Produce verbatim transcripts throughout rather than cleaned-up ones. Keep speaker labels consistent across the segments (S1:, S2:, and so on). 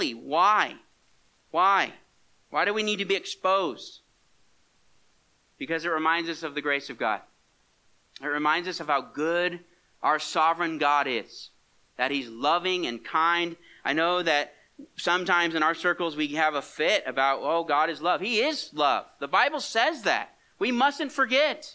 S1: daily. Why? Why? Why do we need to be exposed? Because it reminds us of the grace of God. It reminds us of how good our sovereign God is. That He's loving and kind. I know that sometimes in our circles we have a fit about, oh, God is love. He is love. The Bible says that. We mustn't forget.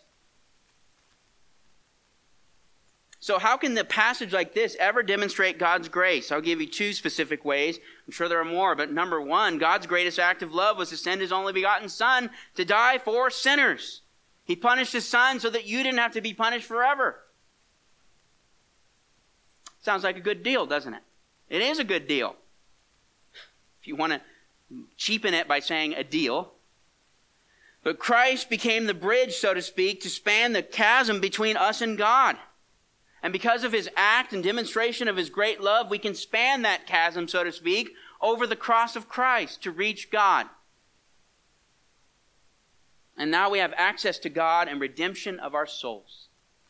S1: So how can the passage like this ever demonstrate God's grace? I'll give you two specific ways. I'm sure there are more, but number one, God's greatest act of love was to send His only begotten Son to die for sinners. He punished His Son so that you didn't have to be punished forever. Sounds like a good deal, doesn't it? It is a good deal. If you want to cheapen it by saying a deal. But Christ became the bridge, so to speak, to span the chasm between us and God. And because of His act and demonstration of His great love, we can span that chasm, so to speak, over the cross of Christ to reach God. And now we have access to God and redemption of our souls.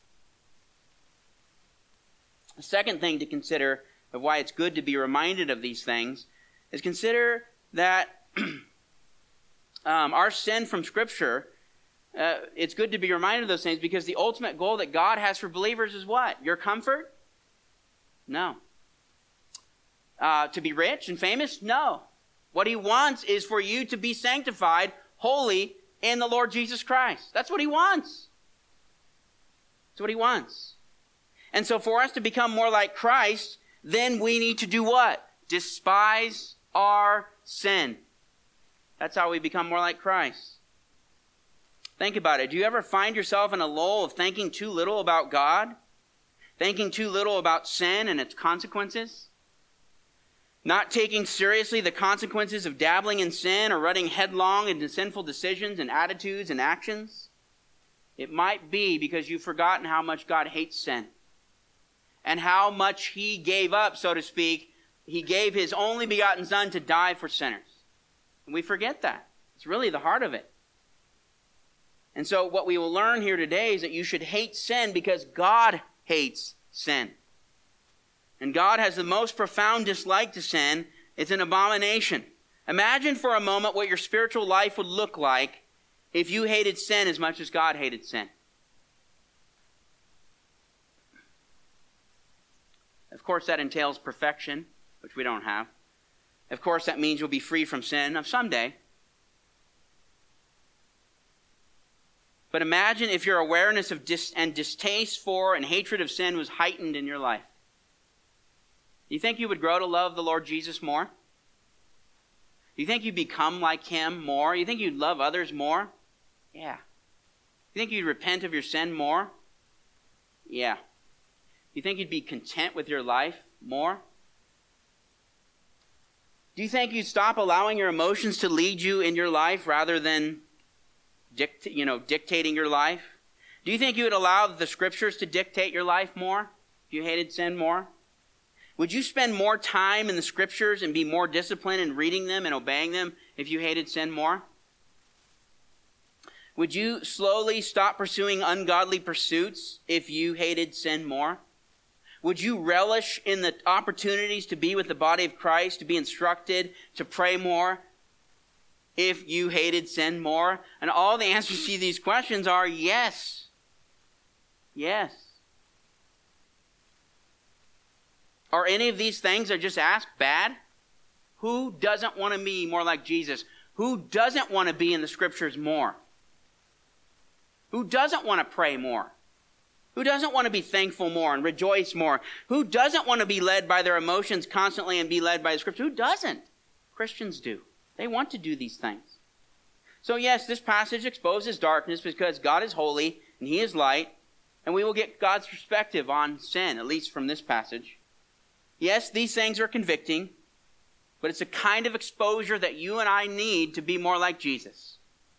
S1: The second thing to consider of why it's good to be reminded of these things is consider that um, our sin from Scripture, uh, it's good to be reminded of those things because the ultimate goal that God has for believers is what? Your comfort? No. Uh, to be rich and famous? No. What He wants is for you to be sanctified, holy, in the Lord Jesus Christ. That's what He wants. That's what He wants. And so for us to become more like Christ, then we need to do what? Despise our sin. That's how we become more like Christ. Think about it. Do you ever find yourself in a lull of thinking too little about God? Thinking too little about sin and its consequences? Not taking seriously the consequences of dabbling in sin or running headlong into sinful decisions and attitudes and actions? It might be because you've forgotten how much God hates sin. And how much He gave up, so to speak. He gave His only begotten Son to die for sinners. And we forget that. It's really the heart of it. And so what we will learn here today is that you should hate sin because God hates sin. And God has the most profound dislike to sin. It's an abomination. Imagine for a moment what your spiritual life would look like if you hated sin as much as God hated sin. Of course, that entails perfection, which we don't have. Of course, that means you'll be free from sin someday. But imagine if your awareness of dis- and distaste for and hatred of sin was heightened in your life. Do you think you would grow to love the Lord Jesus more? Do you think you'd become like Him more? You think you'd love others more? Yeah. You think you'd repent of your sin more? Yeah. You think you'd be content with your life more? Do you think you'd stop allowing your emotions to lead you in your life rather than dict- you know, dictating your life? Do you think you would allow the Scriptures to dictate your life more if you hated sin more? Would you spend more time in the Scriptures and be more disciplined in reading them and obeying them if you hated sin more? Would you slowly stop pursuing ungodly pursuits if you hated sin more? Would you relish in the opportunities to be with the body of Christ, to be instructed, to pray more, if you hated sin more? And all the answers to these questions are yes. Yes. Are any of these things I just asked bad? Who doesn't want to be more like Jesus? Who doesn't want to be in the Scriptures more? Who doesn't want to pray more? Who doesn't want to be thankful more and rejoice more? Who doesn't want to be led by their emotions constantly and be led by the Scripture? Who doesn't? Christians do. They want to do these things. So yes, this passage exposes darkness because God is holy and He is light, and we will get God's perspective on sin, at least from this passage. Yes, these things are convicting, but it's a kind of exposure that you and I need to be more like Jesus.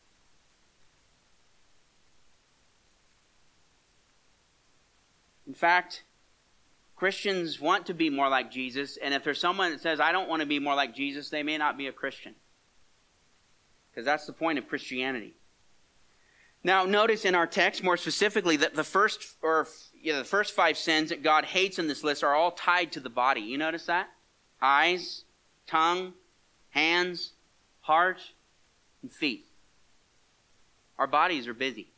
S1: In fact, Christians want to be more like Jesus, and if there's someone that says, I don't want to be more like Jesus, they may not be a Christian. Because that's the point of Christianity. Now, notice in our text more specifically that the first or you know, the first five sins that God hates in this list are all tied to the body. You notice that? Eyes, tongue, hands, heart, and feet. Our bodies are busy.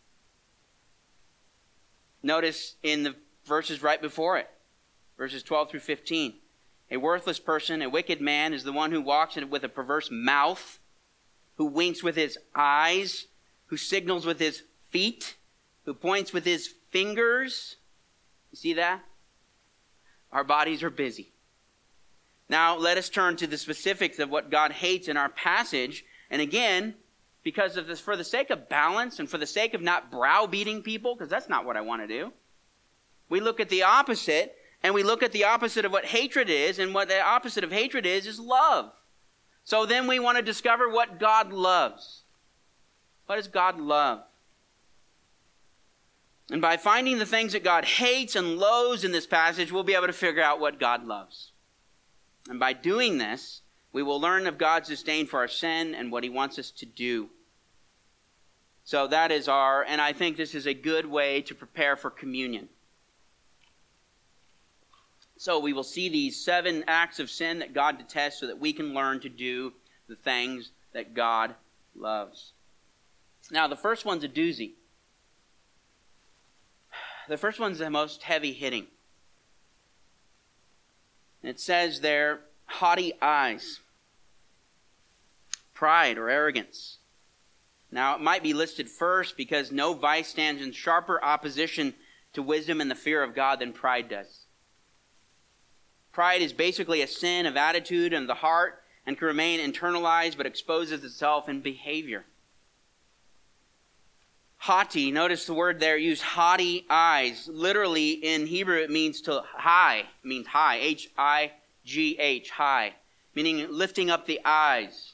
S1: Notice in the verses right before it, verses twelve through fifteen. A worthless person, a wicked man, is the one who walks with a perverse mouth, who winks with his eyes, who signals with his feet, who points with his fingers. You see that? Our bodies are busy. Now, let us turn to the specifics of what God hates in our passage. And again, because of this, for the sake of balance and for the sake of not browbeating people, because that's not what I want to do, we look at the opposite, and we look at the opposite of what hatred is, and what the opposite of hatred is, is love. So then we want to discover what God loves. What does God love? And by finding the things that God hates and loathes in this passage, we'll be able to figure out what God loves. And by doing this, we will learn of God's disdain for our sin and what he wants us to do. So that is our, and I think this is a good way to prepare for communion. So we will see these seven acts of sin that God detests so that we can learn to do the things that God loves. Now, the first one's a doozy. The first one's the most heavy-hitting. It says there, haughty eyes, pride or arrogance. Now, it might be listed first because no vice stands in sharper opposition to wisdom and the fear of God than pride does. Pride is basically a sin of attitude and the heart and can remain internalized but exposes itself in behavior. Haughty, notice the word there used, haughty eyes. Literally in Hebrew it means to high, it means high, H I G H, high, meaning lifting up the eyes.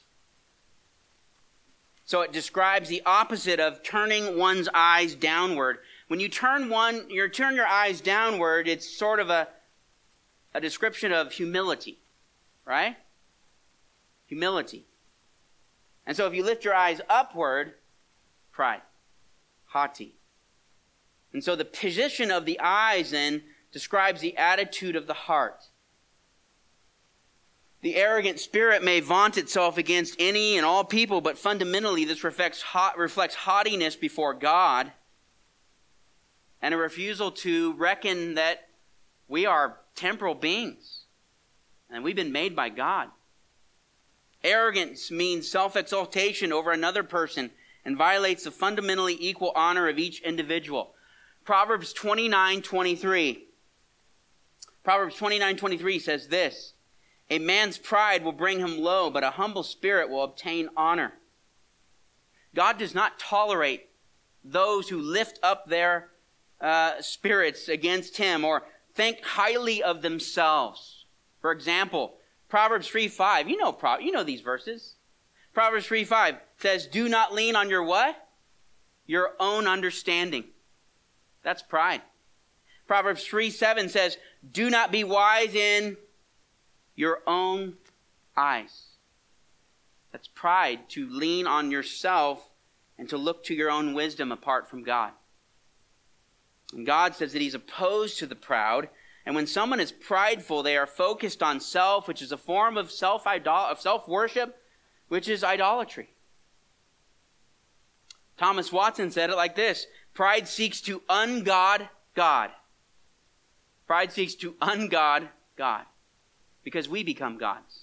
S1: So it describes the opposite of turning one's eyes downward. When you turn one, you turn your eyes downward, it's sort of a, a description of humility, right? Humility. And so if you lift your eyes upward, pride. Haughty. And so the position of the eyes then describes the attitude of the heart. The arrogant spirit may vaunt itself against any and all people, but fundamentally this reflects, reflects haughtiness before God and a refusal to reckon that we are temporal beings and we've been made by God. Arrogance means self-exaltation over another person and violates the fundamentally equal honor of each individual. Proverbs twenty-nine twenty-three. Proverbs twenty-nine twenty-three says this, a man's pride will bring him low, but a humble spirit will obtain honor. God does not tolerate those who lift up their uh, spirits against him or think highly of themselves. For example, Proverbs three five. You know, you know these verses. Proverbs three five says, do not lean on your what? Your own understanding. That's pride. Proverbs three seven says, do not be wise in your own eyes. That's pride, to lean on yourself and to look to your own wisdom apart from God. And God says that he's opposed to the proud. And when someone is prideful, they are focused on self, which is a form of self-idol- of self-worship, which is idolatry. Thomas Watson said it like this, pride seeks to ungod God. Pride seeks to ungod God, because we become gods.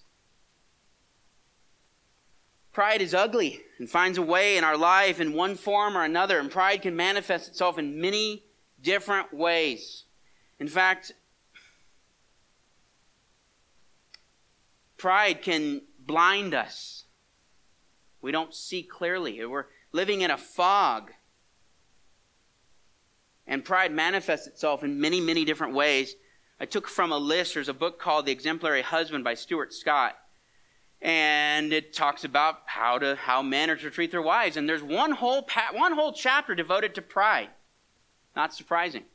S1: Pride is ugly and finds a way in our life in one form or another, and pride can manifest itself in many different ways. In fact, pride can blind us. We don't see clearly. We're living in a fog. And pride manifests itself in many, many different ways. I took from a list, there's a book called The Exemplary Husband by Stuart Scott. And it talks about how to how men are to treat their wives. And there's one whole pa- one whole chapter devoted to pride. Not surprising.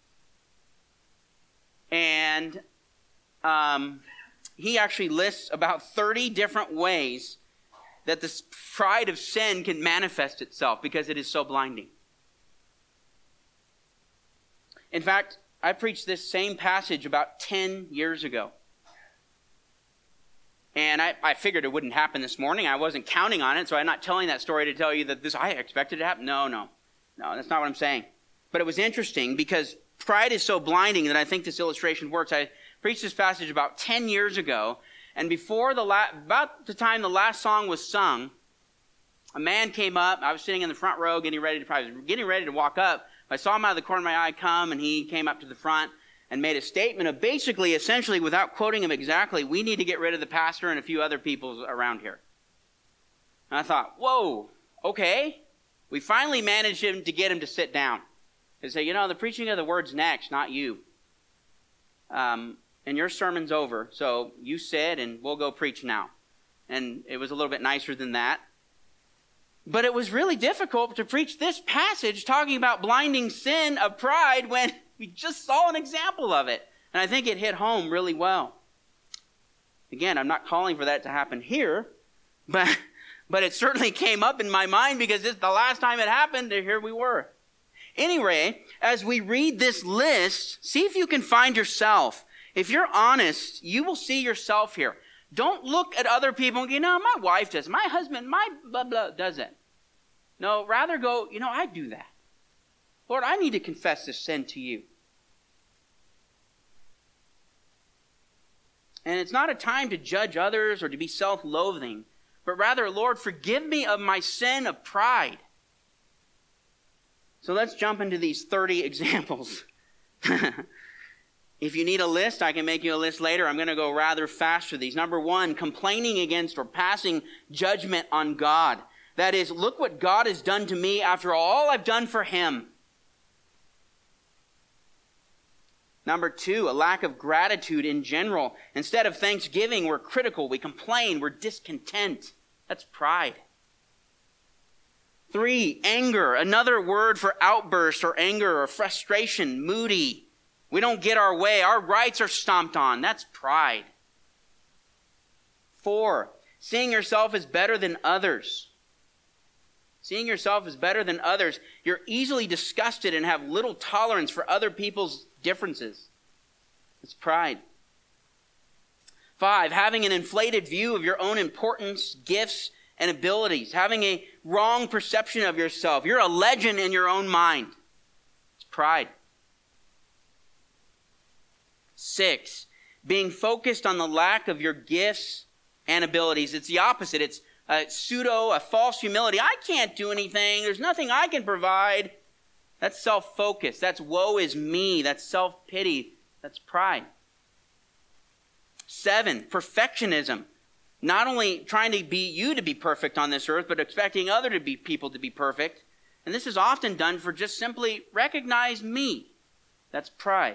S1: And um, he actually lists about thirty different ways that the pride of sin can manifest itself because it is so blinding. In fact, I preached this same passage about ten years ago. And I, I figured it wouldn't happen this morning. I wasn't counting on it, so I'm not telling that story to tell you that this I expected to happen. No, no. No, that's not what I'm saying. But it was interesting because pride is so blinding that I think this illustration works. I preached this passage about ten years ago, and before the la- about the time the last song was sung, a man came up. I was sitting in the front row getting ready to, I was getting ready to walk up. I saw him out of the corner of my eye come, and he came up to the front and made a statement of basically, essentially, without quoting him exactly, we need to get rid of the pastor and a few other people around here. And I thought, whoa, okay. We finally managed him to get him to sit down and say, you know, the preaching of the word's next, not you. Um, and your sermon's over, so you sit and we'll go preach now. And it was a little bit nicer than that. But it was really difficult to preach this passage talking about blinding sin of pride when we just saw an example of it. And I think it hit home really well. Again, I'm not calling for that to happen here, but... But it certainly came up in my mind because it's the last time it happened, and here we were. Anyway, as we read this list, see if you can find yourself. If you're honest, you will see yourself here. Don't look at other people and go, you know, my wife does, my husband, my blah, blah, does it. No, rather go, you know, I do that. Lord, I need to confess this sin to you. And it's not a time to judge others or to be self-loathing, but rather, Lord, forgive me of my sin of pride. So let's jump into these thirty examples. If you need a list, I can make you a list later. I'm going to go rather fast through these. Number one, complaining against or passing judgment on God. That is, look what God has done to me after all I've done for him. Number two, a lack of gratitude in general. Instead of thanksgiving, we're critical, we complain, we're discontent. That's pride. Three, anger. Another word for outburst or anger or frustration, moody. We don't get our way. Our rights are stomped on. That's pride. Four, seeing yourself as better than others. Seeing yourself as better than others. You're easily disgusted and have little tolerance for other people's differences. It's pride. Five, having an inflated view of your own importance, gifts, and abilities. Having a wrong perception of yourself. You're a legend in your own mind. It's pride. Six, being focused on the lack of your gifts and abilities. It's the opposite. It's a pseudo, a false humility. I can't do anything. There's nothing I can provide. That's self-focus. That's woe is me. That's self-pity. That's pride. Seven, perfectionism. Not only trying to be you to be perfect on this earth, but expecting other to be people to be perfect. And this is often done for just simply recognize me. That's pride.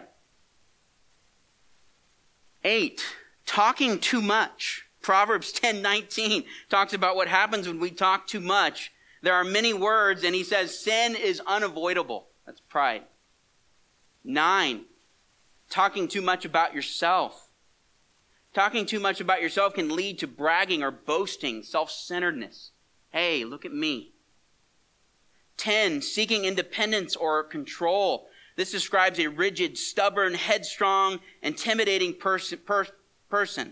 S1: Eight, talking too much. Proverbs ten nineteen talks about what happens when we talk too much. There are many words, and he says sin is unavoidable. That's pride. Nine, talking too much about yourself. Talking too much about yourself can lead to bragging or boasting, self-centeredness. Hey, look at me. Ten, seeking independence or control. This describes a rigid, stubborn, headstrong, intimidating pers- per- person.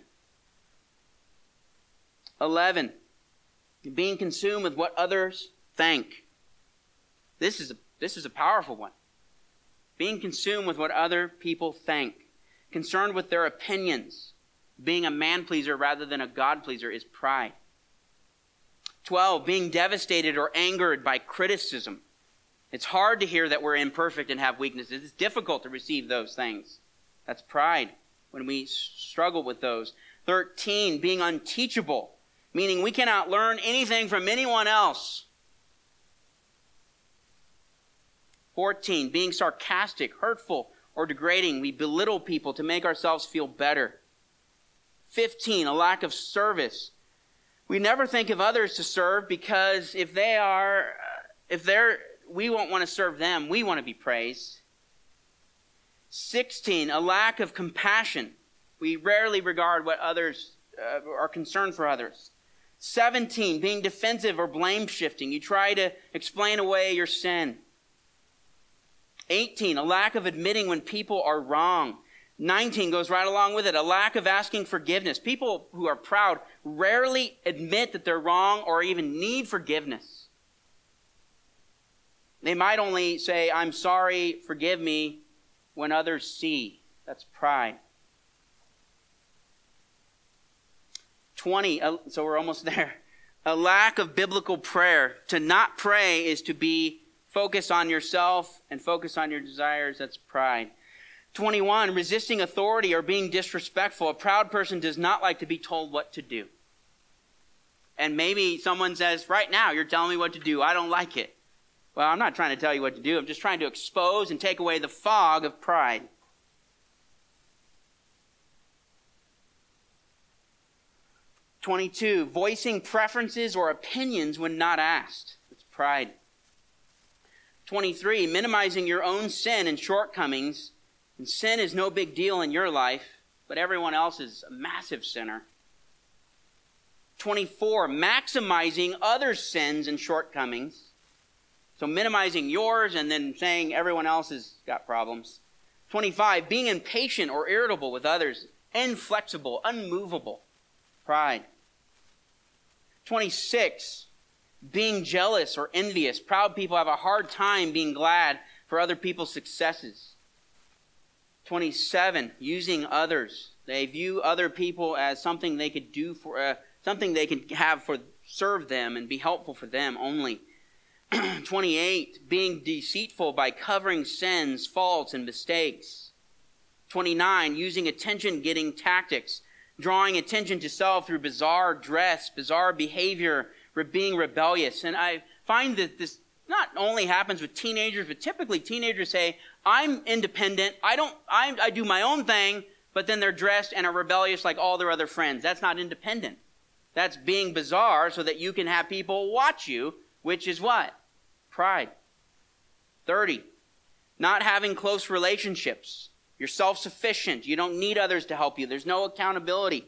S1: Eleven, being consumed with what others think. This is a, this is a powerful one. Being consumed with what other people think. Concerned with their opinions. Being a man-pleaser rather than a God-pleaser is pride. Twelve, being devastated or angered by criticism. It's hard to hear that we're imperfect and have weaknesses. It's difficult to receive those things. That's pride when we struggle with those. Thirteen, being unteachable, meaning we cannot learn anything from anyone else. Fourteen, being sarcastic, hurtful, or degrading. We belittle people to make ourselves feel better. Fifteen, a lack of service. We never think of others to serve because if they are, if they're, we won't want to serve them. We want to be praised. Sixteen, a lack of compassion. We rarely regard what others uh, are concerned for others. Seventeen, being defensive or blame shifting. You try to explain away your sin. Eighteen, a lack of admitting when people are wrong. nineteen goes right along with it. A lack of asking forgiveness. People who are proud rarely admit that they're wrong or even need forgiveness. They might only say, I'm sorry, forgive me, when others see. That's pride. twenty, so we're almost there. A lack of biblical prayer. To not pray is to be focused on yourself and focus on your desires. That's pride. twenty-one, resisting authority or being disrespectful. A proud person does not like to be told what to do. And maybe someone says, right now, you're telling me what to do. I don't like it. Well, I'm not trying to tell you what to do. I'm just trying to expose and take away the fog of pride. twenty-two, voicing preferences or opinions when not asked. That's pride. twenty-three, minimizing your own sin and shortcomings. And sin is no big deal in your life, but everyone else is a massive sinner. twenty-four, maximizing others' sins and shortcomings. So minimizing yours and then saying everyone else has got problems. twenty-five, being impatient or irritable with others, inflexible, unmovable. Pride. twenty-six, being jealous or envious. Proud people have a hard time being glad for other people's successes. twenty-seven, using others. They view other people as something they could do for, uh, something they can have for, serve them and be helpful for them only. twenty-eight, being deceitful by covering sins, faults, and mistakes. twenty-nine, using attention-getting tactics, drawing attention to self through bizarre dress, bizarre behavior, being rebellious. And I find that this not only happens with teenagers, but typically teenagers say, I'm independent, I don't, I, I do my own thing, but then they're dressed and are rebellious like all their other friends. That's not independent. That's being bizarre so that you can have people watch you, which is what? Pride. thirty, not having close relationships. You're self-sufficient. You don't need others to help you. There's no accountability.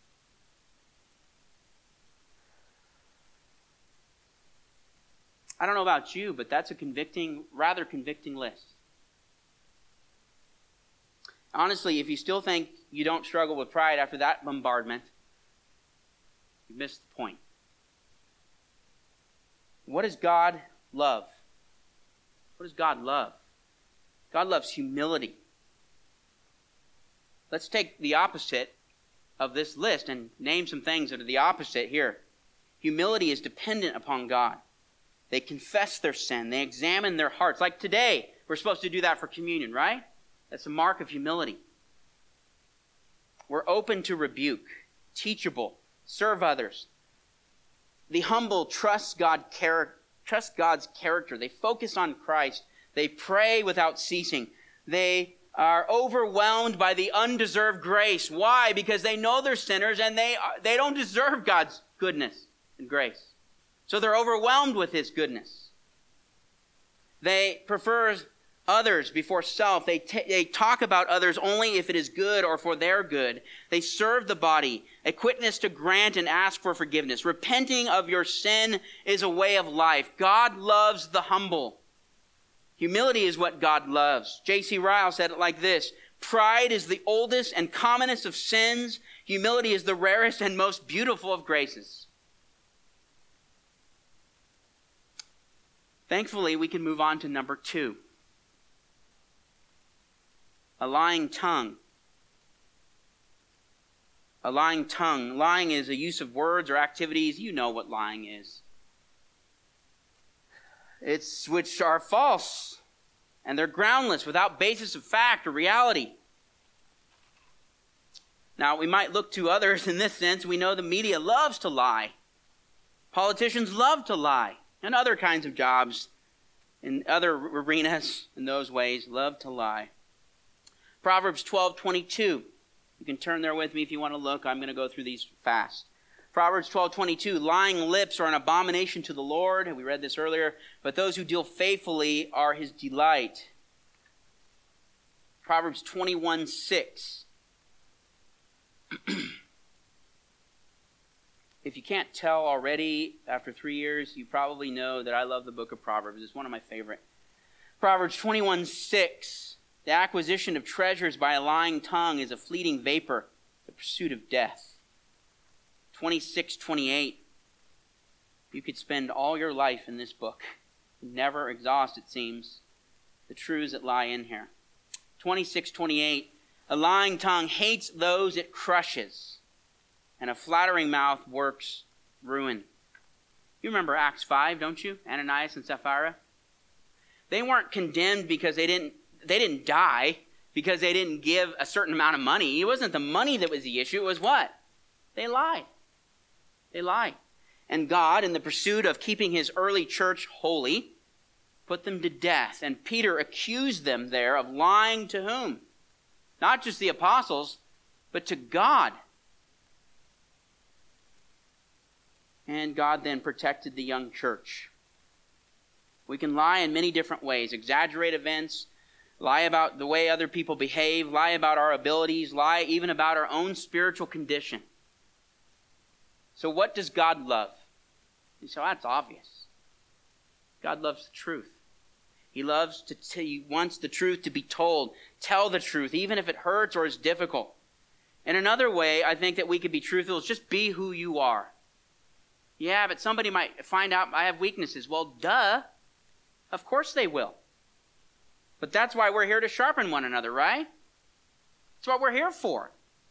S1: I don't know about you, but that's a convicting, rather convicting list. Honestly, if you still think you don't struggle with pride after that bombardment, you missed the point. What does God love? What does God love? God loves humility. Let's take the opposite of this list and name some things that are the opposite here. Humility is dependent upon God. They confess their sin. They examine their hearts. Like today, we're supposed to do that for communion, right? That's a mark of humility. We're open to rebuke, teachable, serve others. The humble trust God char- trust God's character. They focus on Christ. They pray without ceasing. They are overwhelmed by the undeserved grace. Why? Because they know they're sinners and they are, they don't deserve God's goodness and grace. So they're overwhelmed with His goodness. They prefer others before self. They, t- they talk about others only if it is good or for their good. They serve the body, a quickness to grant and ask for forgiveness. Repenting of your sin is a way of life. God loves the humble. Humility is what God loves. J C Ryle said it like this: pride is the oldest and commonest of sins. Humility is the rarest and most beautiful of graces. Thankfully, we can move on to number two. A lying tongue. A lying tongue. Lying is a use of words or activities. You know what lying is. It's which are false, and they're groundless, without basis of fact or reality. Now, we might look to others in this sense. We know the media loves to lie. Politicians love to lie. And other kinds of jobs in other arenas in those ways love to lie. Proverbs twelve twenty-two. You can turn there with me if you want to look. I'm going to go through these fast. Proverbs twelve twenty-two. Lying lips are an abomination to the Lord. We read this earlier. But those who deal faithfully are His delight. Proverbs twenty-one six. If you can't tell already after three years, you probably know that I love the book of Proverbs. It's one of my favorite. Proverbs twenty-one six. The acquisition of treasures by a lying tongue is a fleeting vapor, the pursuit of death. twenty-six twenty-eight. You could spend all your life in this book. Never exhaust, it seems, the truths that lie in here. twenty-six twenty-eight. A lying tongue hates those it crushes, and a flattering mouth works ruin. You remember Acts five, don't you? Ananias and Sapphira. They weren't condemned because they didn't they didn't die because they didn't give a certain amount of money. It wasn't the money that was the issue. It was what? They lied. They lied. And God, in the pursuit of keeping his early church holy, put them to death. And Peter accused them there of lying to whom? Not just the apostles, but to God. And God then protected the young church. We can lie in many different ways. Exaggerate events, lie about the way other people behave, lie about our abilities, lie even about our own spiritual condition. So what does God love? You say, well, that's obvious. God loves the truth. He loves to, t- he wants the truth to be told. Tell the truth, even if it hurts or is difficult. And another way I think that we could be truthful is just be who you are. Yeah, but somebody might find out I have weaknesses. Well, duh. Of course they will. But that's why we're here to sharpen one another, right? That's what we're here for.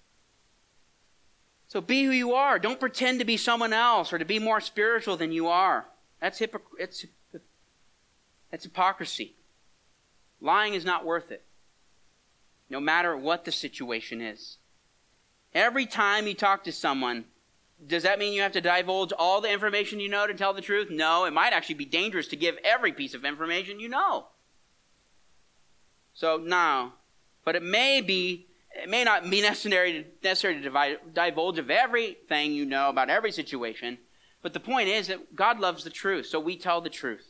S1: So be who you are. Don't pretend to be someone else or to be more spiritual than you are. That's hypocr- it's, that's hypocrisy. Lying is not worth it, no matter what the situation is. Every time you talk to someone, does that mean you have to divulge all the information you know to tell the truth? No, it might actually be dangerous to give every piece of information you know. So, no. But it may be, it may not be necessary to, necessary to divide, divulge of everything you know about every situation. But the point is that God loves the truth, so we tell the truth.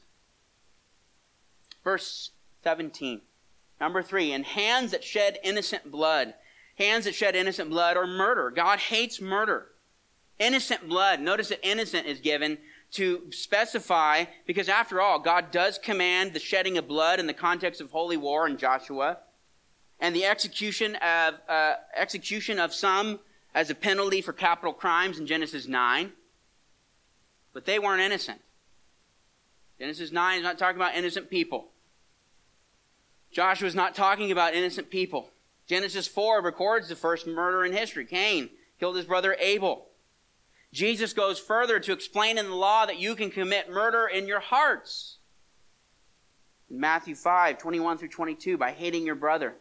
S1: Verse seventeen. Number three, and hands that shed innocent blood. Hands that shed innocent blood or murder. God hates murder. Innocent blood. Notice that innocent is given to specify, because after all, God does command the shedding of blood in the context of holy war in Joshua, and the execution of uh, execution of some as a penalty for capital crimes in Genesis nine. But they weren't innocent. Genesis nine is not talking about innocent people. Joshua is not talking about innocent people. Genesis four records the first murder in history. Cain killed his brother Abel. Jesus goes further to explain in the law that you can commit murder in your hearts. In Matthew five, twenty-one through twenty-two, by hating your brother.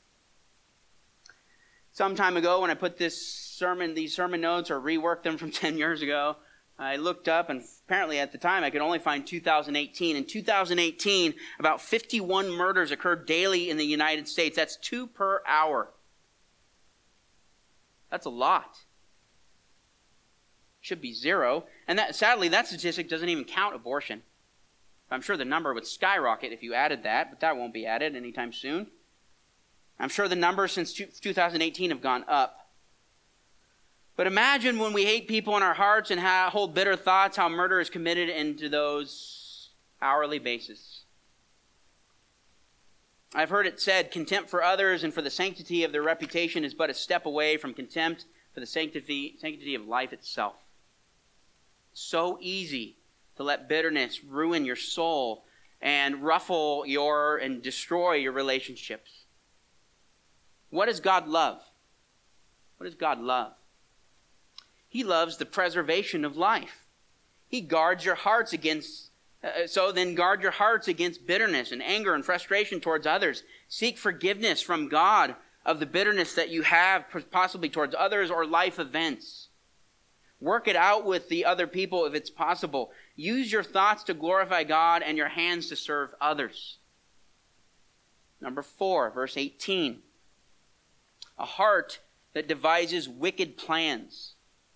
S1: Some time ago, when I put this sermon, these sermon notes, or reworked them from ten years ago, I looked up, and apparently at the time I could only find two thousand eighteen. In two thousand eighteen, about fifty-one murders occurred daily in the United States. That's two per hour. That's a lot. Should be zero. And that, sadly, that statistic doesn't even count abortion. I'm sure the number would skyrocket if you added that, but that won't be added anytime soon. I'm sure the numbers since two thousand eighteen have gone up. But imagine when we hate people in our hearts and ha- hold bitter thoughts, how murder is committed into those hourly basis. I've heard it said, contempt for others and for the sanctity of their reputation is but a step away from contempt for the sanctity, sanctity of life itself. So easy to let bitterness ruin your soul and ruffle your and destroy your relationships. What does God love? What does God love? He loves the preservation of life. He guards your hearts against, uh, so then guard your hearts against bitterness and anger and frustration towards others. Seek forgiveness from God of the bitterness that you have possibly towards others or life events. Work it out with the other people if it's possible. Use your thoughts to glorify God and your hands to serve others. Number four, verse eighteen. A heart that devises wicked plans.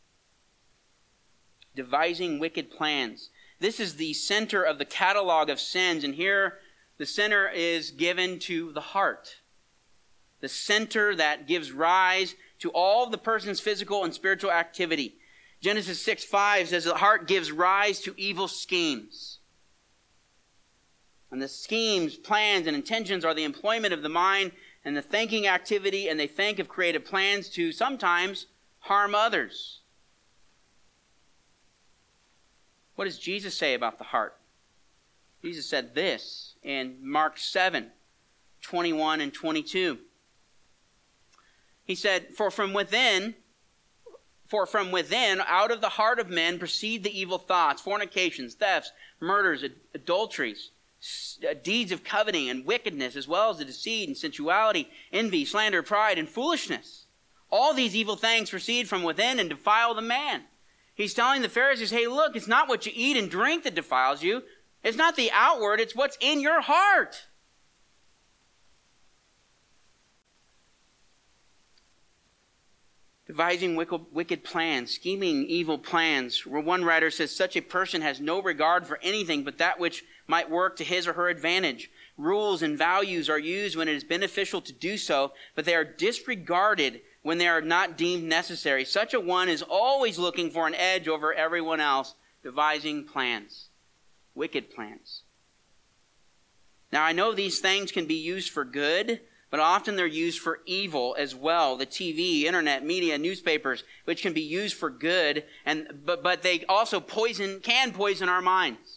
S1: Devising wicked plans. This is the center of the catalog of sins, and here the center is given to the heart. The center that gives rise to all the person's physical and spiritual activity. Genesis six five says the heart gives rise to evil schemes. And the schemes, plans, and intentions are the employment of the mind and the thinking activity, and they think of creative plans to sometimes harm others. What does Jesus say about the heart? Jesus said this in Mark seven, twenty-one and twenty-two. He said, For from within, for from within, out of the heart of men proceed the evil thoughts, fornications, thefts, murders, ad- adulteries, deeds of coveting and wickedness, as well as the deceit and sensuality, envy, slander, pride, and foolishness. All these evil things proceed from within and defile the man. He's telling the Pharisees, hey, look, it's not what you eat and drink that defiles you. It's not the outward, it's what's in your heart. Devising wicked plans, scheming evil plans, where one writer says such a person has no regard for anything but that which might work to his or her advantage. Rules and values are used when it is beneficial to do so, but they are disregarded when they are not deemed necessary. Such a one is always looking for an edge over everyone else, devising plans, wicked plans. Now, I know these things can be used for good, but often they're used for evil as well. The T V, internet, media, newspapers, which can be used for good, and but, but they also poison, can poison our minds.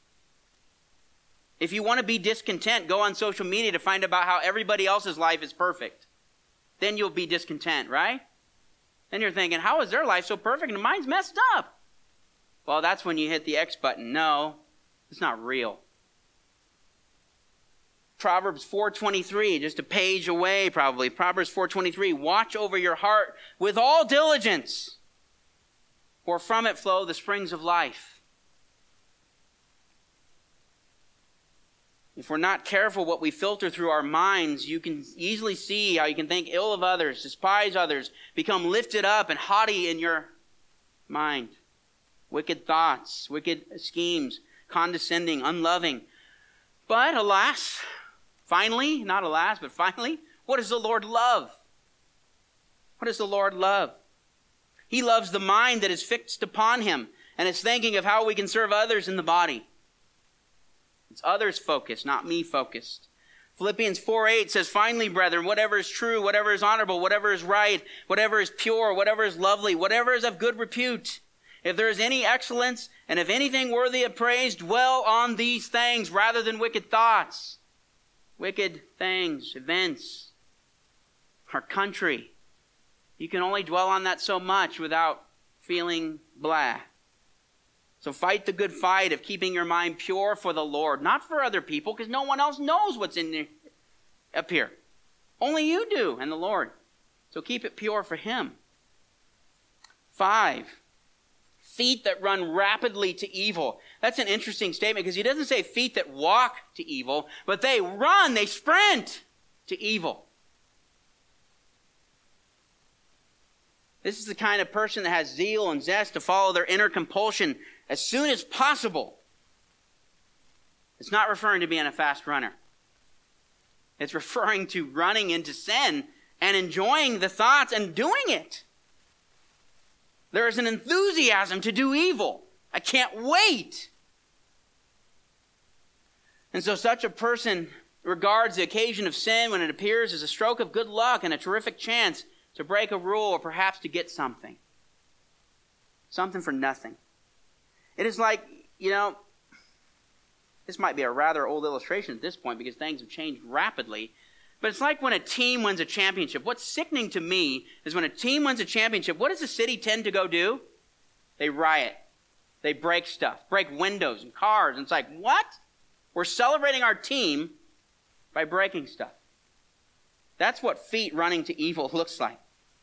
S1: If you want to be discontent, go on social media to find about how everybody else's life is perfect. Then you'll be discontent, right? Then you're thinking, how is their life so perfect and mine's messed up? Well, that's when you hit the X button. No, it's not real. Proverbs four twenty-three, just a page away probably. Proverbs four twenty-three, watch over your heart with all diligence, for from it flow the springs of life. If we're not careful what we filter through our minds, you can easily see how you can think ill of others, despise others, become lifted up and haughty in your mind. Wicked thoughts, wicked schemes, condescending, unloving. But alas, finally, not alas, but finally, what does the Lord love? What does the Lord love? He loves the mind that is fixed upon Him and is thinking of how we can serve others in the body. It's others focused, not me focused. Philippians four eight says, finally, brethren, whatever is true, whatever is honorable, whatever is right, whatever is pure, whatever is lovely, whatever is of good repute, if there is any excellence, and if anything worthy of praise, dwell on these things rather than wicked thoughts. Wicked things, events, our country. You can only dwell on that so much without feeling blah. So fight the good fight of keeping your mind pure for the Lord, not for other people, because no one else knows what's in there, up here. Only you do and the Lord. So keep it pure for Him. Five, feet that run rapidly to evil. That's an interesting statement because He doesn't say feet that walk to evil, but they run, they sprint to evil. This is the kind of person that has zeal and zest to follow their inner compulsion as soon as possible. It's not referring to being a fast runner. It's referring to running into sin and enjoying the thoughts and doing it. There is an enthusiasm to do evil. I can't wait. And so such a person regards the occasion of sin when it appears as a stroke of good luck and a terrific chance to break a rule or perhaps to get something. Something for nothing. It is like, you know, this might be a rather old illustration at this point because things have changed rapidly. But it's like when a team wins a championship. What's sickening to me is when a team wins a championship, what does the city tend to go do? They riot. They break stuff. Break windows and cars. And it's like, what? We're celebrating our team by breaking stuff. That's what feet running to evil looks like.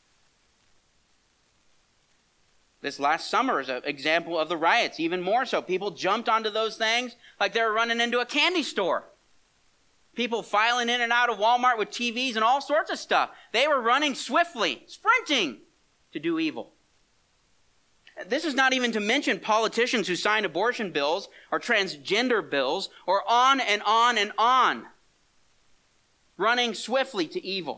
S1: This last summer is an example of the riots, even more so. People jumped onto those things like they were running into a candy store. People filing in and out of Walmart with T Vs and all sorts of stuff. They were running swiftly, sprinting to do evil. This is not even to mention politicians who sign abortion bills or transgender bills or on and on and on. Running swiftly to evil.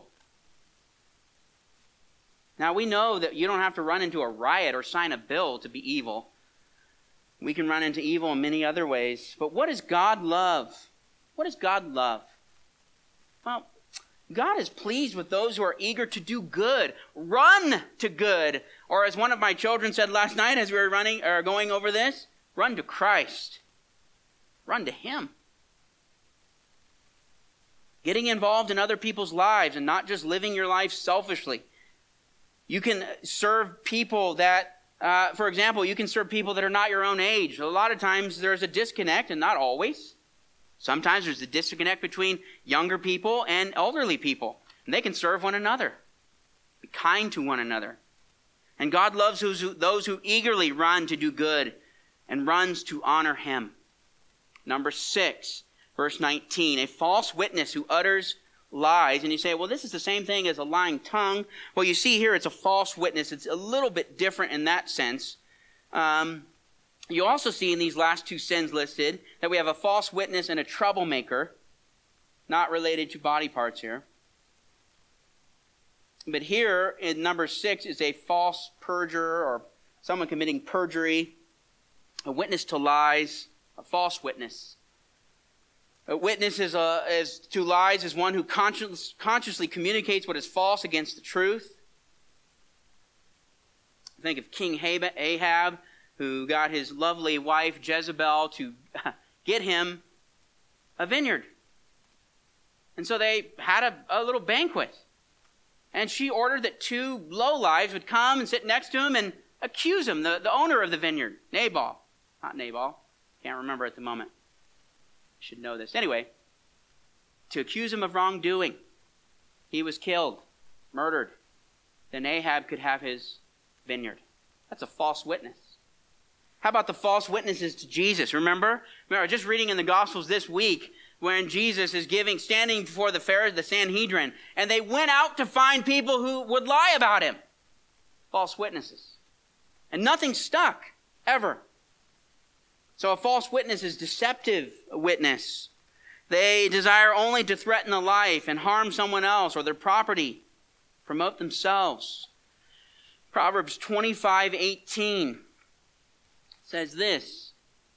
S1: Now, we know that you don't have to run into a riot or sign a bill to be evil. We can run into evil in many other ways. But what does God love? What does God love? Well, God is pleased with those who are eager to do good. Run to good. Or as one of my children said last night as we were running or going over this, run to Christ. Run to Him. Getting involved in other people's lives and not just living your life selfishly. You can serve people that, uh, for example, you can serve people that are not your own age. A lot of times there's a disconnect, and not always. Sometimes there's a disconnect between younger people and elderly people. And they can serve one another. Be kind to one another. And God loves those who, those who eagerly run to do good and runs to honor Him. Number six, verse nineteen, a false witness who utters lies. And you say, well, this is the same thing as a lying tongue. Well, you see here it's a false witness. It's a little bit different in that sense. Um... You also see in these last two sins listed that we have a false witness and a troublemaker, not related to body parts here. But here in number six is a false perjurer or someone committing perjury, a witness to lies, a false witness. A witness is, a, is to lies is one who conscious, consciously communicates what is false against the truth. Think of King Ahab, who got his lovely wife Jezebel to get him a vineyard. And so they had a, a little banquet. And she ordered that two lowlives would come and sit next to him and accuse him, the, the owner of the vineyard, Nabal. Not Nabal. Can't remember at the moment. I should know this. Anyway, to accuse him of wrongdoing. He was killed, murdered. Then Ahab could have his vineyard. That's a false witness. How about the false witnesses to Jesus? Remember? Remember, just reading in the Gospels this week when Jesus is giving, standing before the Pharisees, the Sanhedrin, and they went out to find people who would lie about him. False witnesses. And nothing stuck, ever. So a false witness is deceptive witness. They desire only to threaten the life and harm someone else or their property, promote themselves. Proverbs twenty-five eighteen says this.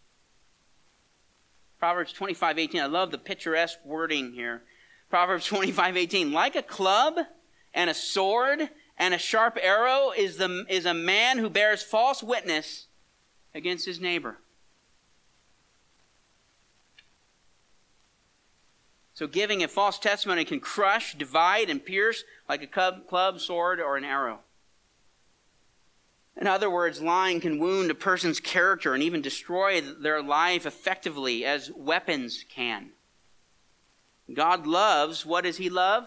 S1: Proverbs twenty-five eighteen. I love the picturesque wording here. Proverbs twenty-five eighteen. Like a club and a sword and a sharp arrow is, the, is a man who bears false witness against his neighbor. So giving a false testimony can crush, divide, and pierce like a club, club, sword, or an arrow. In other words, lying can wound a person's character and even destroy their life effectively as weapons can. God loves, what does He love?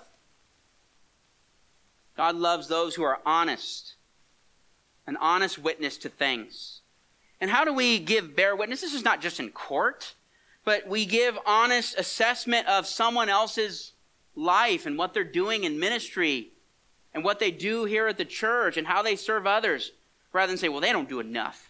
S1: God loves those who are honest, an honest witness to things. And how do we give bear witness? This is not just in court, but we give honest assessment of someone else's life and what they're doing in ministry and what they do here at the church and how they serve others. Rather than say, well, they don't do enough.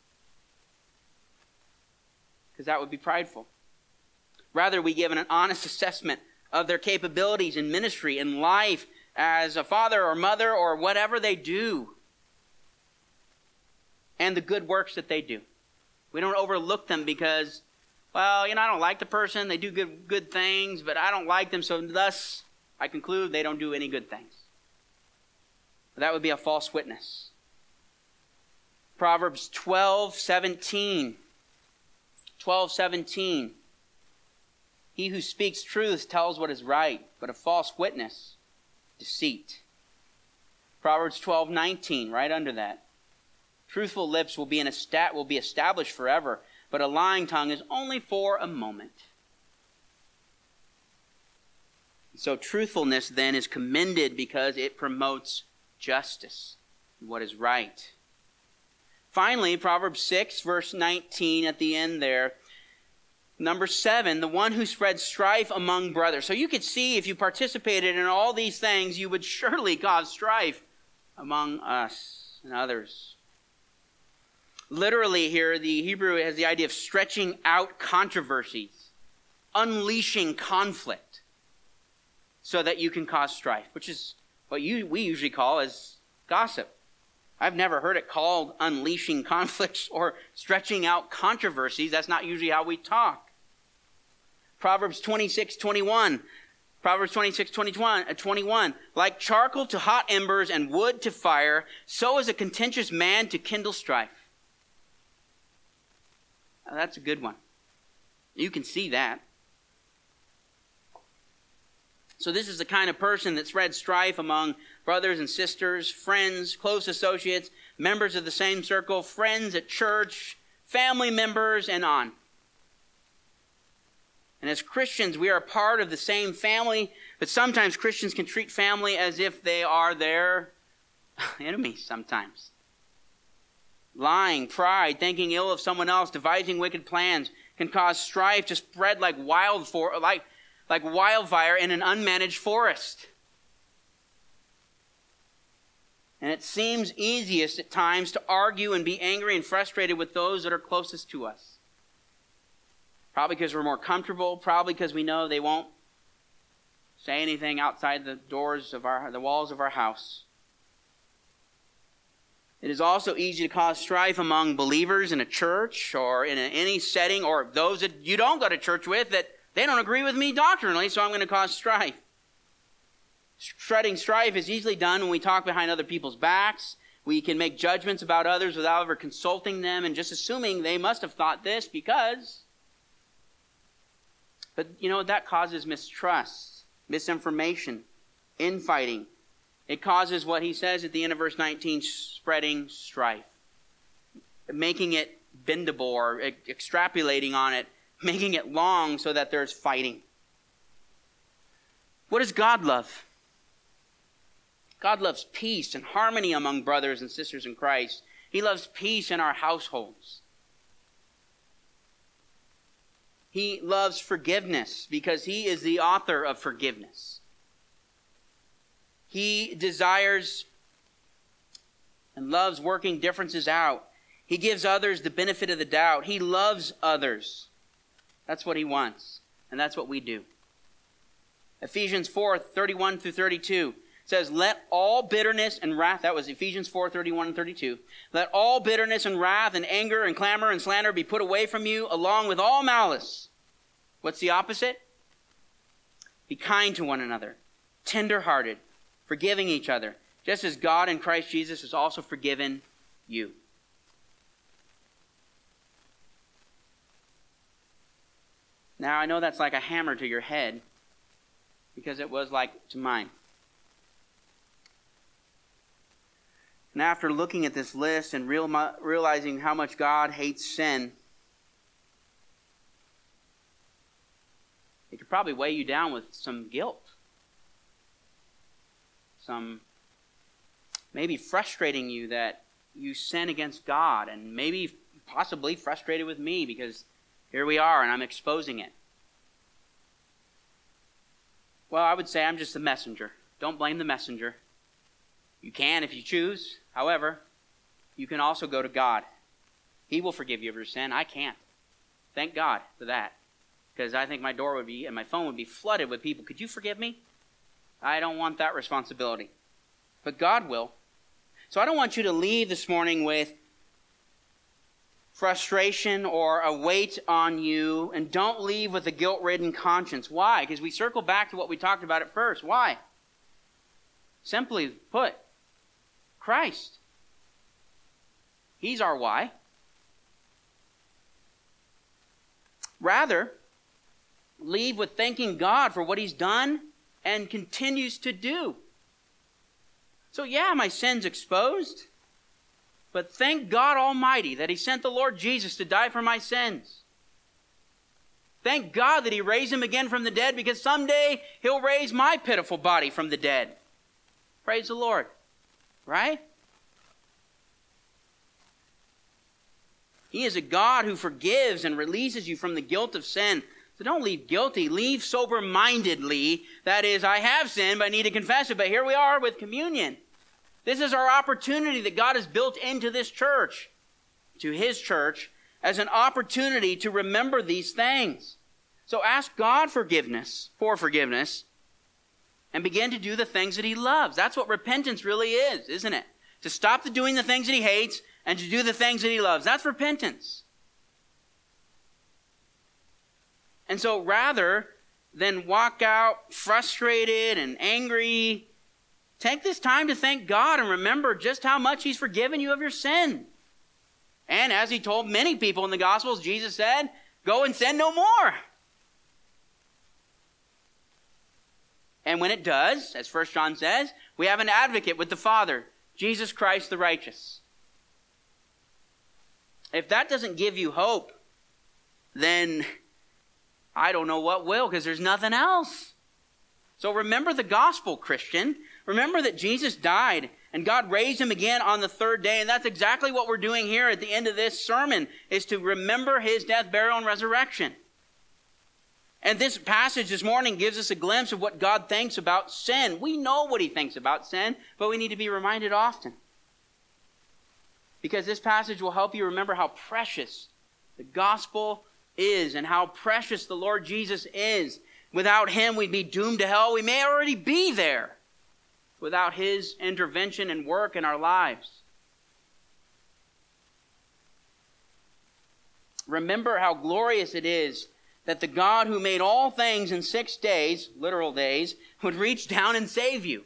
S1: Because that would be prideful. Rather, we give an honest assessment of their capabilities in ministry and life as a father or mother or whatever they do. And the good works that they do. We don't overlook them because, well, you know, I don't like the person. They do good, good things, but I don't like them. So thus, I conclude they don't do any good things. But that would be a false witness. Proverbs twelve seventeen. twelve seventeen. He who speaks truth tells what is right, but a false witness, deceit. Proverbs twelve nineteen, right under that. Truthful lips will be in a stat will be established forever, but a lying tongue is only for a moment. So truthfulness then is commended because it promotes justice and what is right. Finally, Proverbs six, verse nineteen at the end there. Number seven, the one who spreads strife among brothers. So you could see if you participated in all these things, you would surely cause strife among us and others. Literally here, the Hebrew has the idea of stretching out controversies, unleashing conflict, so that you can cause strife, which is what you, we usually call as gossip. I've never heard it called unleashing conflicts or stretching out controversies. That's not usually how we talk. Proverbs twenty-six twenty-one. Proverbs twenty-six twenty-one. Like charcoal to hot embers and wood to fire, so is a contentious man to kindle strife. Now, that's a good one. You can see that. So this is the kind of person that spreads strife among brothers and sisters, friends, close associates, members of the same circle, friends at church, family members, and on. And as Christians, we are part of the same family, but sometimes Christians can treat family as if they are their enemies sometimes. Lying, pride, thinking ill of someone else, devising wicked plans can cause strife to spread like wild for, like, like wildfire in an unmanaged forest. And it seems easiest at times to argue and be angry and frustrated with those that are closest to us. Probably because we're more comfortable, probably because we know they won't say anything outside the doors of our, the walls of our house. It is also easy to cause strife among believers in a church or in a, any setting, or those that you don't go to church with, that they don't agree with me doctrinally, so I'm going to cause strife. Spreading strife is easily done when we talk behind other people's backs. We can make judgments about others without ever consulting them and just assuming they must have thought this because... But you know, that causes mistrust, misinformation, infighting. It causes what he says at the end of verse nineteen, spreading strife. Making it bendable or extrapolating on it, making it long so that there's fighting. What does God love? God loves peace and harmony among brothers and sisters in Christ. He loves peace in our households. He loves forgiveness because he is the author of forgiveness. He desires and loves working differences out. He gives others the benefit of the doubt. He loves others. That's what he wants, and that's what we do. Ephesians four thirty-one through thirty-two says, "Let all bitterness and wrath," that was Ephesians four thirty-one and thirty-two, "let all bitterness and wrath and anger and clamor and slander be put away from you, along with all malice." What's the opposite? Be kind to one another, tender-hearted, forgiving each other, just as God in Christ Jesus has also forgiven you. Now, I know that's like a hammer to your head, because it was like to mine. And after looking at this list and real, realizing how much God hates sin, it could probably weigh you down with some guilt. Some maybe frustrating you that you sin against God, and maybe possibly frustrated with me because here we are and I'm exposing it. Well, I would say I'm just the messenger. Don't blame the messenger. You can if you choose. However, you can also go to God. He will forgive you of your sin. I can't. Thank God for that. Because I think my door would be, and my phone would be flooded with people. Could you forgive me? I don't want that responsibility. But God will. So I don't want you to leave this morning with frustration or a weight on you, and don't leave with a guilt-ridden conscience. Why? Because we circle back to what we talked about at first. Why? Simply put, Christ. He's our why. Rather, leave with thanking God for what he's done and continues to do. So yeah, my sin's exposed, but thank God Almighty that he sent the Lord Jesus to die for my sins. Thank God that he raised him again from the dead, because someday he'll raise my pitiful body from the dead. Praise the Lord. Right? He is a God who forgives and releases you from the guilt of sin. So don't leave guilty. Leave sober-mindedly. That is, I have sinned, but I need to confess it. But here we are with communion. This is our opportunity that God has built into this church, to his church, as an opportunity to remember these things. So ask God forgiveness, for forgiveness, and begin to do the things that he loves. That's what repentance really is, isn't it? To stop the doing the things that he hates and to do the things that he loves. That's repentance. And so rather than walk out frustrated and angry, take this time to thank God and remember just how much He's forgiven you of your sin. And as He told many people in the Gospels, Jesus said, go and sin no more. And when it does, as First John says, we have an advocate with the Father, Jesus Christ the righteous. If that doesn't give you hope, then I don't know what will, because there's nothing else. So remember the gospel, Christian. Remember that Jesus died and God raised Him again on the third day. And that's exactly what we're doing here at the end of this sermon, is to remember His death, burial, and resurrection. And this passage this morning gives us a glimpse of what God thinks about sin. We know what He thinks about sin, but we need to be reminded often. Because this passage will help you remember how precious the gospel is and how precious the Lord Jesus is. Without Him, we'd be doomed to hell. We may already be there without His intervention and work in our lives. Remember how glorious it is that the God who made all things in six days, literal days, would reach down and save you.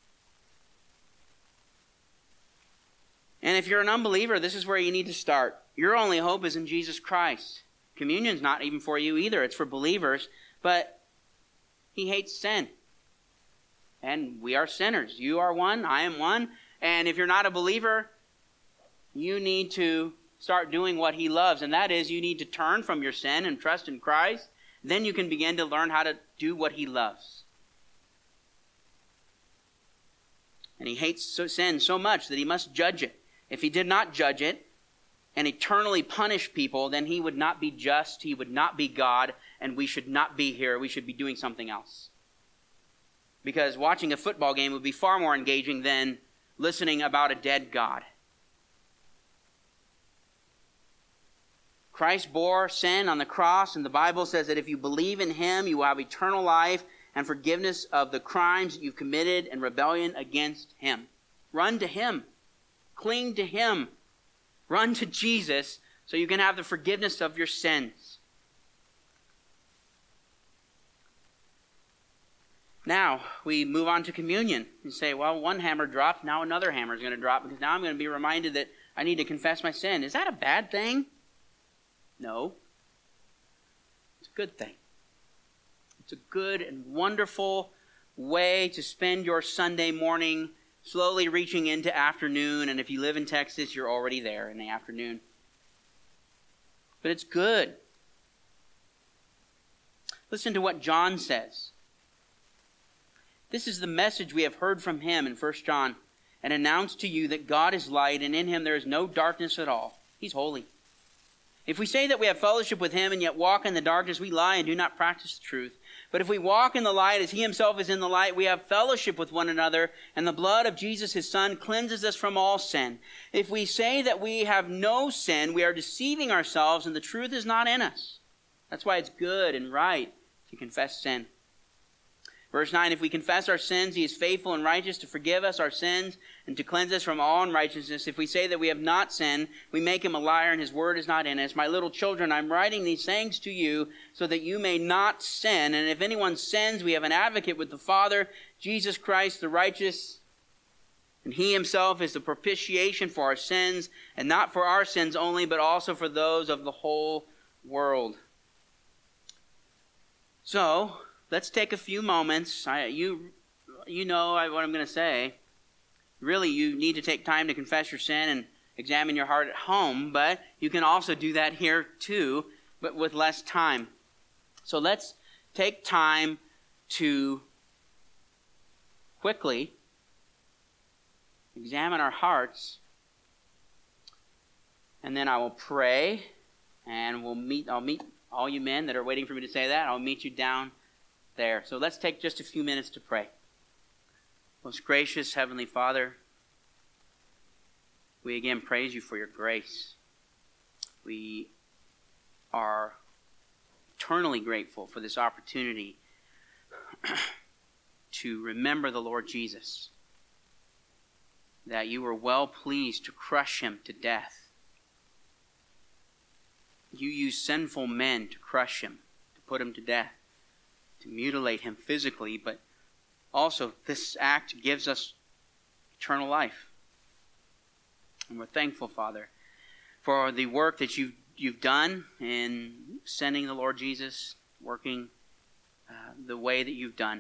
S1: And if you're an unbeliever, this is where you need to start. Your only hope is in Jesus Christ. Communion's not even for you either. It's for believers. But He hates sin. And we are sinners. You are one. I am one. And if you're not a believer, you need to start doing what He loves. And that is, you need to turn from your sin and trust in Christ. Then you can begin to learn how to do what He loves. And He hates sin so much that He must judge it. If He did not judge it and eternally punish people, then He would not be just, He would not be God, and we should not be here. We should be doing something else. Because watching a football game would be far more engaging than listening about a dead God. Christ bore sin on the cross, and the Bible says that if you believe in Him, you will have eternal life and forgiveness of the crimes that you've committed in rebellion against Him. Run to Him. Cling to Him. Run to Jesus so you can have the forgiveness of your sins. Now, we move on to communion. You say, well, one hammer dropped, now another hammer is going to drop, because now I'm going to be reminded that I need to confess my sin. Is that a bad thing? No. It's a good thing. It's a good and wonderful way to spend your Sunday morning, slowly reaching into afternoon. And if you live in Texas, you're already there in the afternoon. But it's good. Listen to what John says. This is the message we have heard from Him in First John, and announced to you that God is light, and in Him there is no darkness at all. He's holy. If we say that we have fellowship with Him and yet walk in the darkness, we lie and do not practice the truth. But if we walk in the light as He Himself is in the light, we have fellowship with one another, and the blood of Jesus, His Son, cleanses us from all sin. If we say that we have no sin, we are deceiving ourselves, and the truth is not in us. That's why it's good and right to confess sin. Verse nine, if we confess our sins, He is faithful and righteous to forgive us our sins and to cleanse us from all unrighteousness. If we say that we have not sinned, we make Him a liar and His word is not in us. My little children, I'm writing these things to you so that you may not sin. And if anyone sins, we have an advocate with the Father, Jesus Christ the righteous. And He Himself is the propitiation for our sins, and not for our sins only, but also for those of the whole world. So, let's take a few moments. I, you, you know what I'm going to say. Really, you need to take time to confess your sin and examine your heart at home, but you can also do that here too, but with less time. So let's take time to quickly examine our hearts, and then I will pray, and we'll meet. I'll meet all you men that are waiting for me to say that. I'll meet you down there. So let's take just a few minutes to pray. Most gracious Heavenly Father, we again praise You for Your grace. We are eternally grateful for this opportunity to remember the Lord Jesus, that You were well pleased to crush Him to death. You used sinful men to crush Him, to put him to death, to mutilate him physically, but also this act gives us eternal life. And we're thankful, Father, for the work that you've, you've done in sending the Lord Jesus, working uh, the way that you've done.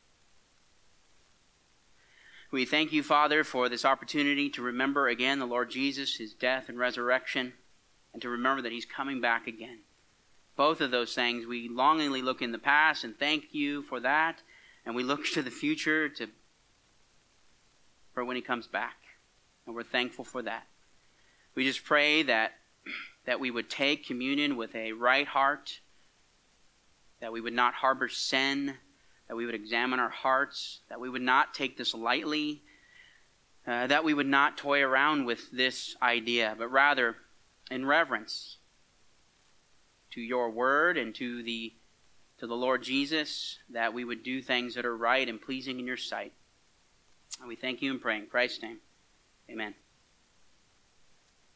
S1: We thank you, Father, for this opportunity to remember again the Lord Jesus, his death and resurrection, and to remember that he's coming back again. Both of those things, we longingly look in the past and thank you for that, and we look to the future to for when he comes back, and we're thankful for that. We just pray that, that we would take communion with a right heart, that we would not harbor sin, that we would examine our hearts, that we would not take this lightly, uh, that we would not toy around with this idea, but rather in reverence to your word and to the to the Lord Jesus, that we would do things that are right and pleasing in your sight. And we thank you and pray in Christ's name. Amen.